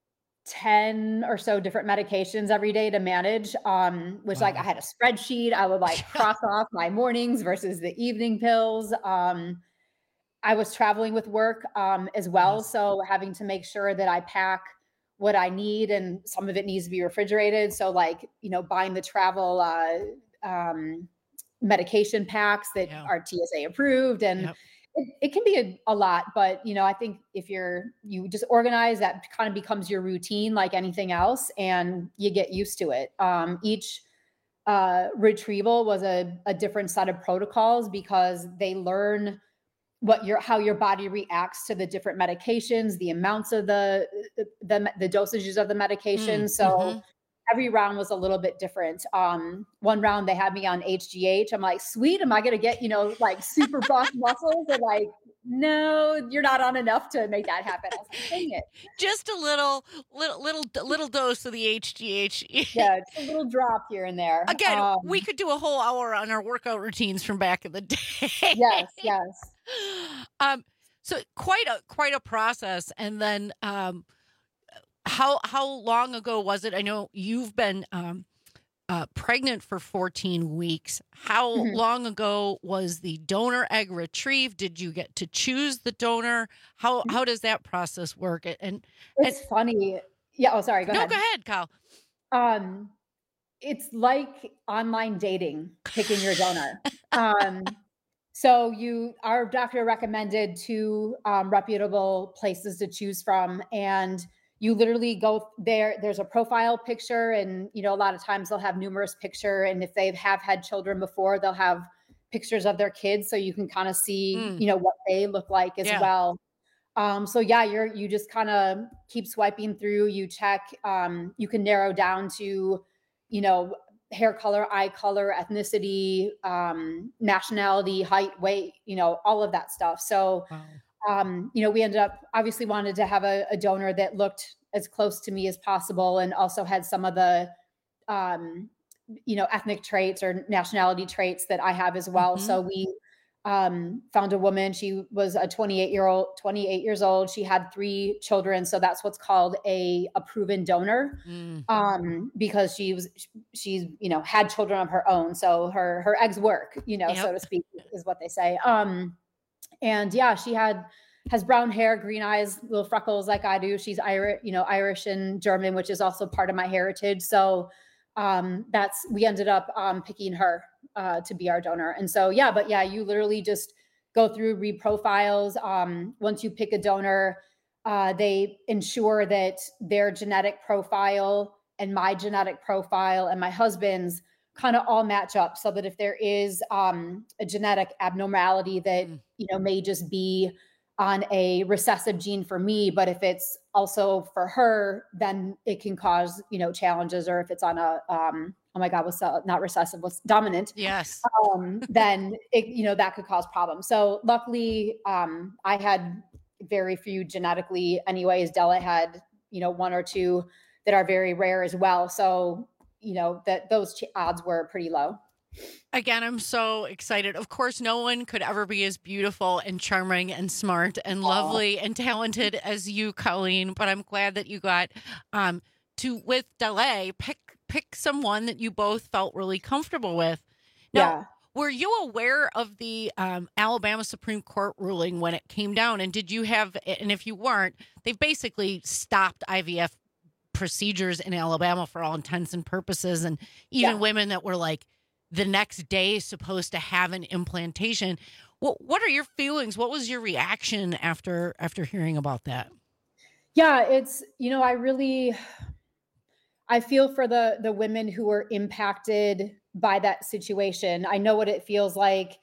10 or so different medications every day to manage, which like I had a spreadsheet. I would like cross off my mornings versus the evening pills. I was traveling with work as well. So having to make sure that I pack what I need, and some of it needs to be refrigerated. So like, buying the travel medication packs that are TSA approved, and it can be a lot, but I think if you just organize, that kind of becomes your routine like anything else, and you get used to it. Each retrieval was a different set of protocols because they learn how your body reacts to the different medications, the amounts of the dosages of the medication. So every round was a little bit different. One round they had me on HGH. I'm like, sweet. Am I going to get, like super buff muscles? They're like, no, you're not on enough to make that happen. I was like, dang it. Just a little dose of the HGH. Yeah, just a little drop here and there. Again, we could do a whole hour on our workout routines from back in the day. Yes. So quite a process. And then, how long ago was it? I know you've been pregnant for 14 weeks. How long ago was the donor egg retrieved? Did you get to choose the donor? How does that process work? And it's funny. Yeah. Oh, sorry. Go ahead. No, go ahead, Kyle. It's like online dating, picking your donor. So our doctor recommended 2 reputable places to choose from, and you literally go there. There's a profile picture, and a lot of times they'll have numerous picture, and if they have had children before, they'll have pictures of their kids so you can kind of see, you know, what they look like as Yeah. well. So yeah, you just kind of keep swiping through, you check, you can narrow down to, you know, hair color, eye color, ethnicity, nationality, height, weight, you know, all of that stuff. So, you know, we ended up obviously wanted to have a donor that looked as close to me as possible and also had some of the, you know, ethnic traits or nationality traits that I have as well. So we found a woman. She was a 28 years old. She had 3 children. So that's what's called a proven donor, because she's, you know, had children of her own. So her eggs work, you know, so to speak, is what they say. And yeah, she has brown hair, green eyes, little freckles like I do. She's Irish, you know, Irish and German, which is also part of my heritage. So we ended up picking her to be our donor. And so, yeah, but yeah, you literally just go through, read profiles. Once you pick a donor, they ensure that their genetic profile and my genetic profile and my husband's kind of all match up, so that if there is a genetic abnormality that, you know, may just be on a recessive gene for me, but if it's also for her, then it can cause, you know, challenges. Or if it's on a, oh my God, what's not recessive, what's dominant? Yes. Then it, you know, that could cause problems. So luckily, I had very few genetically anyways. Della had, you know, 1 or 2 that are very rare as well. So, you know, that those odds were pretty low. Again, I'm so excited. Of course, no one could ever be as beautiful and charming and smart and lovely and talented as you, Colleen. But I'm glad that you got to, with Delay, pick someone that you both felt really comfortable with. Now, were you aware of the Alabama Supreme Court ruling when it came down? And did you have, and if you weren't, they've basically stopped IVF procedures in Alabama for all intents and purposes. And even women that were like, the next day supposed to have an implantation. What are your feelings? What was your reaction after hearing about that? Yeah, it's, you know, I feel for the women who were impacted by that situation. I know what it feels like,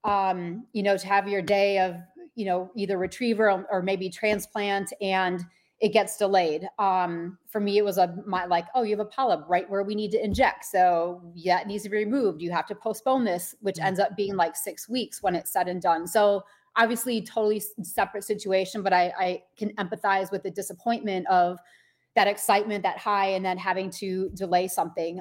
you know, to have your day of, you know, either retriever or maybe transplant and it gets delayed. For me, it was oh, you have a polyp right where we need to inject. So yeah, it needs to be removed. You have to postpone this, which ends up being like 6 weeks when it's said and done. So obviously totally separate situation, but I can empathize with the disappointment of that excitement, that high, and then having to delay something.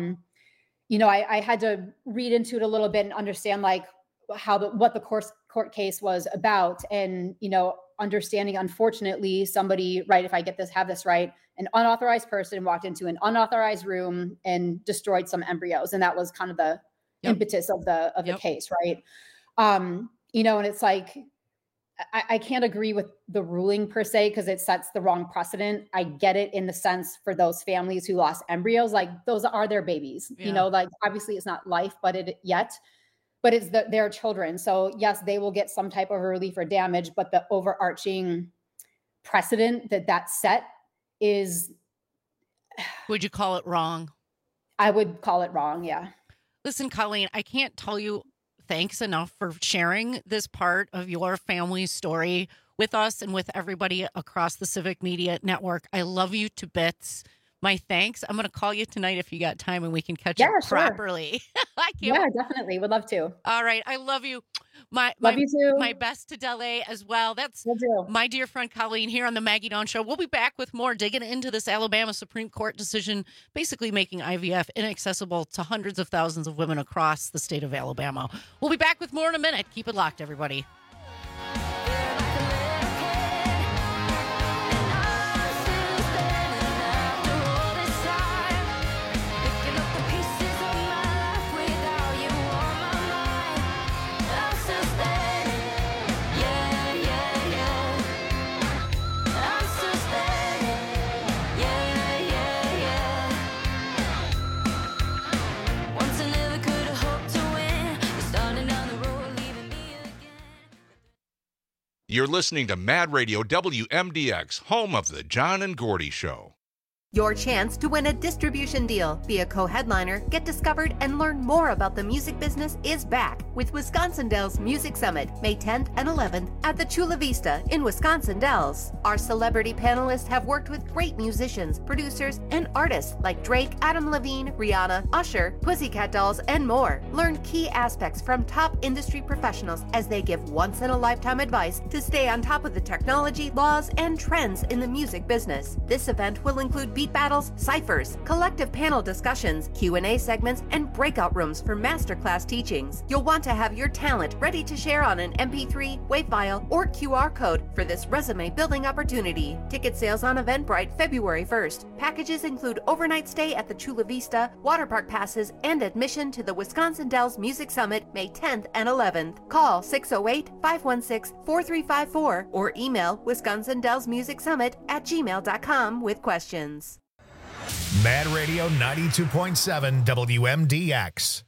You know, I had to read into it a little bit and understand like what the court case was about. And, you know, understanding, unfortunately, somebody, right, if I have this right, an unauthorized person walked into an unauthorized room and destroyed some embryos. And that was kind of the impetus of the case, right? You know, and it's like, I can't agree with the ruling per se, because it sets the wrong precedent. I get it in the sense for those families who lost embryos, like those are their babies, you know, like obviously it's not life, but it's their children. So yes, they will get some type of relief or damage, but the overarching precedent that set is. Would you call it wrong? I would call it wrong. Yeah. Listen, Colleen, I can't tell you thanks enough for sharing this part of your family's story with us and with everybody across the Civic Media Network. I love you to bits. My thanks. I'm going to call you tonight if you got time and we can catch up properly. Yeah, definitely. Would love to. All right. I love you. Love you too. My best to Delay as well. That's my dear friend Colleen here on the Maggie Dawn Show. We'll be back with more digging into this Alabama Supreme Court decision, basically making IVF inaccessible to hundreds of thousands of women across the state of Alabama. We'll be back with more in a minute. Keep it locked, everybody. You're listening to Mad Radio WMDX, home of the John and Gordy Show. Your chance to win a distribution deal, be a co-headliner, get discovered, and learn more about the music business is back with Wisconsin Dells Music Summit, May 10th and 11th at the Chula Vista in Wisconsin Dells. Our celebrity panelists have worked with great musicians, producers, and artists like Drake, Adam Levine, Rihanna, Usher, Pussycat Dolls, and more. Learn key aspects from top industry professionals as they give once-in-a-lifetime advice to stay on top of the technology, laws, and trends in the music business. This event will include beat battles, ciphers, collective panel discussions, Q&A segments, and breakout rooms for masterclass teachings. You'll want to have your talent ready to share on an MP3, WAV file, or QR code for this resume building opportunity. Ticket sales on Eventbrite February 1st. Packages include overnight stay at the Chula Vista, water park passes, and admission to the Wisconsin Dells Music Summit May 10th and 11th. Call 608-516-4354 or email wisconsindellsmusicsummit@gmail.com with questions. Mad Radio 92.7 WMDX.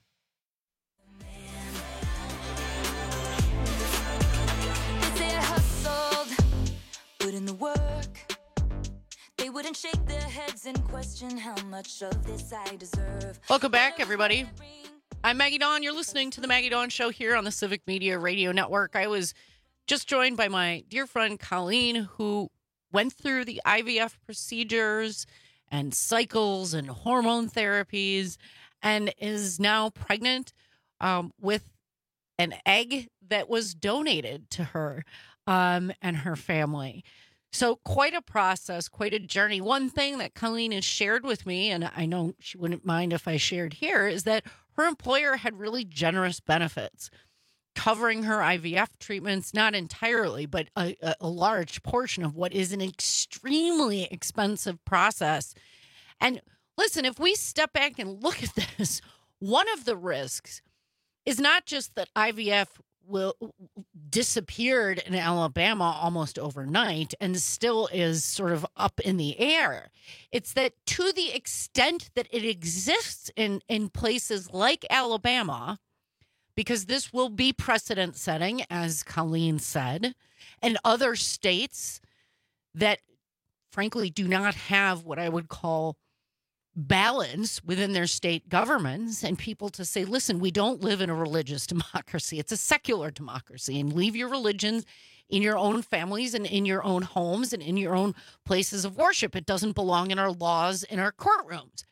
They hustled, put in the work. They wouldn't shake their heads and question how much of this I deserve. Welcome back, everybody. I'm Maggie Dawn. You're listening to the Maggie Dawn Show here on the Civic Media Radio Network. I was just joined by my dear friend Colleen, who went through the IVF procedures and cycles and hormone therapies and is now pregnant with an egg that was donated to her and her family. So quite a process, quite a journey. One thing that Colleen has shared with me, and I know she wouldn't mind if I shared here, is that her employer had really generous benefits covering her IVF treatments, not entirely, but a large portion of what is an extremely expensive process. And listen, if we step back and look at this, one of the risks is not just that IVF disappeared in Alabama almost overnight and still is sort of up in the air. It's that to the extent that it exists in places like Alabama, because this will be precedent setting, as Colleen said, and other states that frankly do not have what I would call balance within their state governments, and people to say, listen, we don't live in a religious democracy. It's a secular democracy, and leave your religions in your own families and in your own homes and in your own places of worship. It doesn't belong in our laws, in our courtrooms.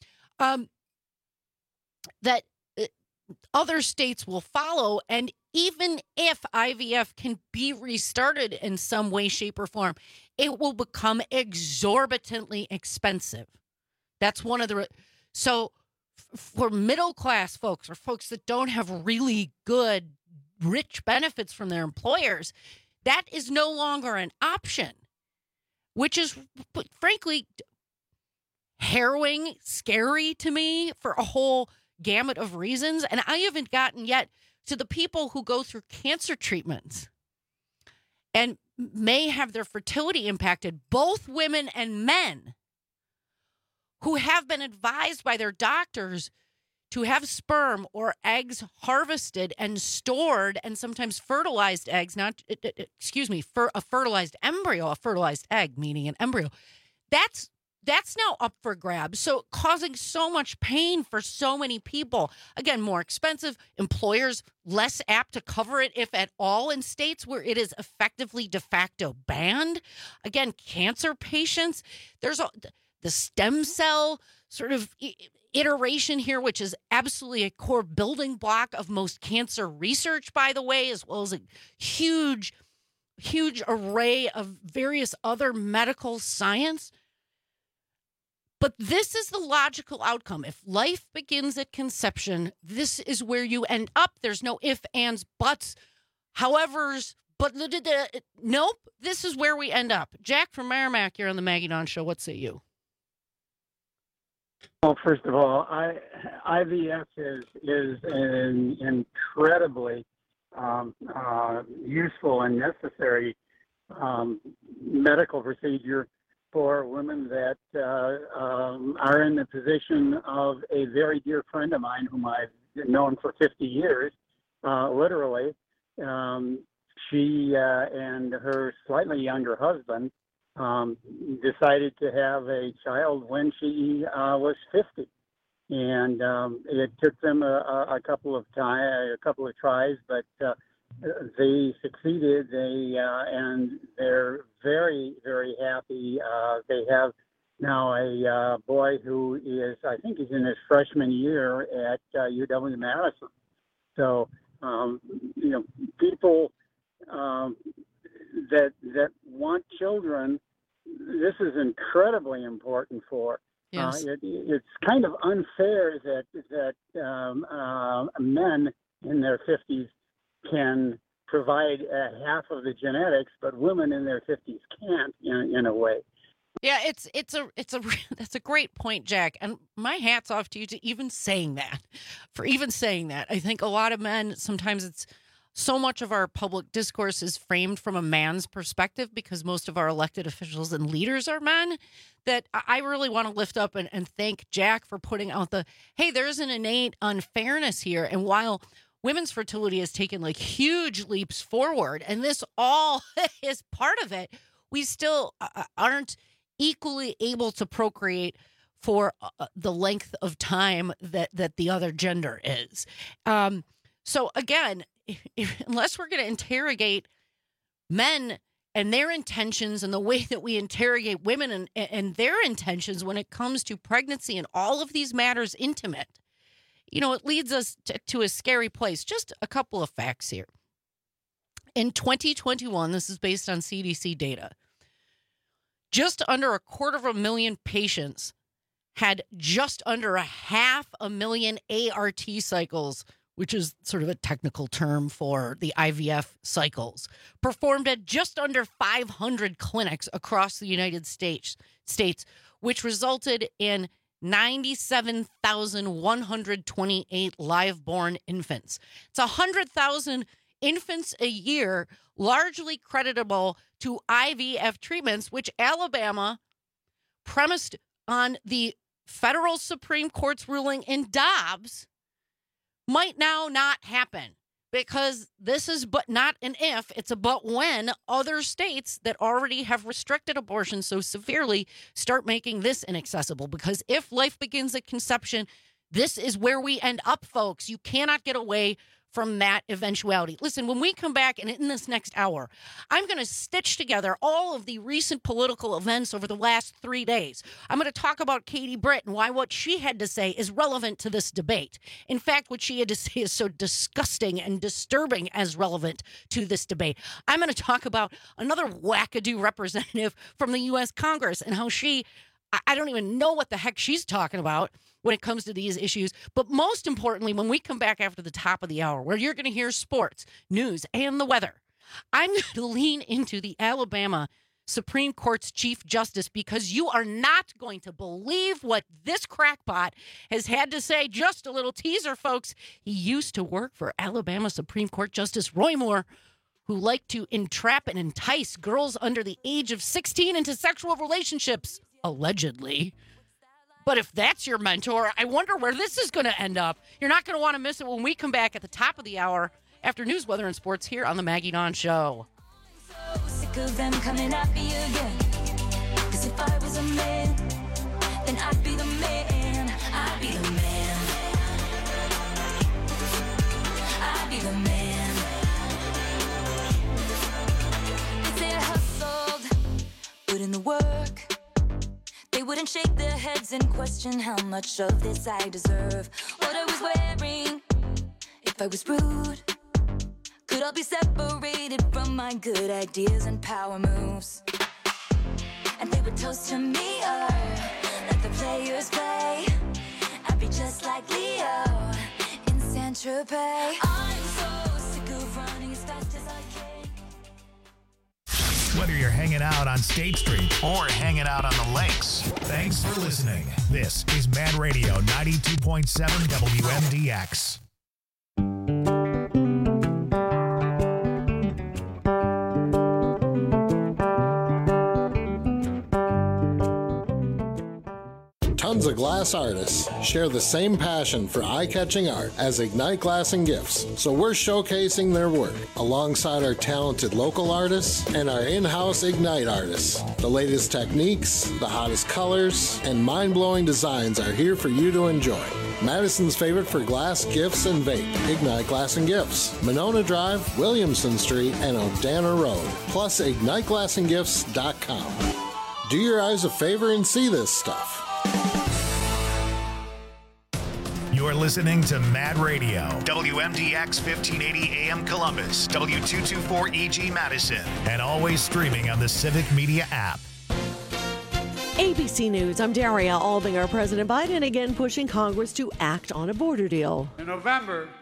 That other states will follow, and even if IVF can be restarted in some way, shape, or form, it will become exorbitantly expensive. That's one of the... So for middle-class folks, or folks that don't have really good, rich benefits from their employers, that is no longer an option, which is, frankly, harrowing, scary to me for a whole gamut of reasons. And I haven't gotten yet to the people who go through cancer treatments and may have their fertility impacted, both women and men, who have been advised by their doctors to have sperm or eggs harvested and stored, and sometimes fertilized eggs, a fertilized embryo, a fertilized egg, meaning an embryo. That's now up for grabs. So causing so much pain for so many people. Again, more expensive, employers less apt to cover it, if at all, in states where it is effectively de facto banned. Again, cancer patients, there's the stem cell sort of iteration here, which is absolutely a core building block of most cancer research, by the way, as well as a huge array of various other medical science. But this is the logical outcome. If life begins at conception, this is where you end up. There's no ifs, ands, buts, howevers, but nope, this is where we end up. Jack from Merrimack, you're on the Maggie Dawn Show. What say you? Well, first of all, IVF is an incredibly useful and necessary medical procedure for women that are in the position of a very dear friend of mine whom I've known for 50 years, literally. She and her slightly younger husband decided to have a child when she was 50. And it took them a couple of tries, but they succeeded. And they're very, very happy. They have now a boy who is, I think, he's in his freshman year at UW-Madison. So, people that want children, this is incredibly important for. Yes. It's kind of unfair that men in their 50s can provide half of the genetics, but women in their 50s can't in a way. Yeah, that's a great point, Jack. And my hat's off to you for even saying that. I think a lot of men, sometimes it's so much of our public discourse is framed from a man's perspective because most of our elected officials and leaders are men, that I really want to lift up and thank Jack for putting out hey, there's an innate unfairness here. And while women's fertility has taken like huge leaps forward, and this all is part of it, we still aren't equally able to procreate for the length of time that the other gender is. So again, unless we're going to interrogate men and their intentions and the way that we interrogate women and their intentions when it comes to pregnancy and all of these matters intimate, it leads us to a scary place. Just a couple of facts here. In 2021, this is based on CDC data, just under 250,000 patients had just under 500,000 ART cycles, which is sort of a technical term for the IVF cycles, performed at just under 500 clinics across the United States, which resulted in 97,128 live-born infants. It's 100,000 infants a year, largely creditable to IVF treatments, which Alabama, premised on the federal Supreme Court's ruling in Dobbs, might now not happen, because this is but not an if, it's a but when other states that already have restricted abortion so severely start making this inaccessible. Because if life begins at conception, this is where we end up, folks. You cannot get away from that eventuality. Listen, when we come back and in this next hour, I'm going to stitch together all of the recent political events over the last 3 days. I'm going to talk about Katie Britt and why what she had to say is relevant to this debate. In fact, what she had to say is so disgusting and disturbing as relevant to this debate. I'm going to talk about another wackadoo representative from the U.S. Congress and how I don't even know what the heck she's talking about when it comes to these issues. But most importantly, when we come back after the top of the hour, where you're going to hear sports, news, and the weather, I'm going to lean into the Alabama Supreme Court's Chief Justice, because you are not going to believe what this crackpot has had to say. Just a little teaser, folks. He used to work for Alabama Supreme Court Justice Roy Moore, who liked to entrap and entice girls under the age of 16 into sexual relationships, allegedly. But if that's your mentor, I wonder where this is going to end up. You're not going to want to miss it when we come back at the top of the hour after news, weather, and sports here on the Maggie Dawn Show. So sick of them coming at me again. 'Cause if I was a man, then I'd be the man. I'd be the man. I'd be the man. They say I hustled, put in the work. They wouldn't shake their heads and question how much of this I deserve. What I was wearing, if I was rude, could all be separated from my good ideas and power moves. And they would toast to me, let the players play. I'd be just like Leo in Saint-Tropez. I'm so sick of running as fast as I can. Whether you're hanging out on State Street or hanging out on the lakes, thanks for listening. This is Mad Radio 92.7 WMDX. Tons of glass artists share the same passion for eye-catching art as Ignite Glass and Gifts, so we're showcasing their work alongside our talented local artists and our in-house Ignite artists. The latest techniques, the hottest colors, and mind-blowing designs are here for you to enjoy. Madison's favorite for glass, gifts, and vape, Ignite Glass and Gifts. Monona Drive, Williamson Street, and Odana Road. Plus, IgniteGlassandGifts.com. Do your eyes a favor and see this stuff. You're listening to Mad Radio, WMDX 1580 AM Columbus, W224EG Madison, and always streaming on the Civic Media app. ABC News, I'm Daria Albinger. President Biden again pushing Congress to act on a border deal. In November,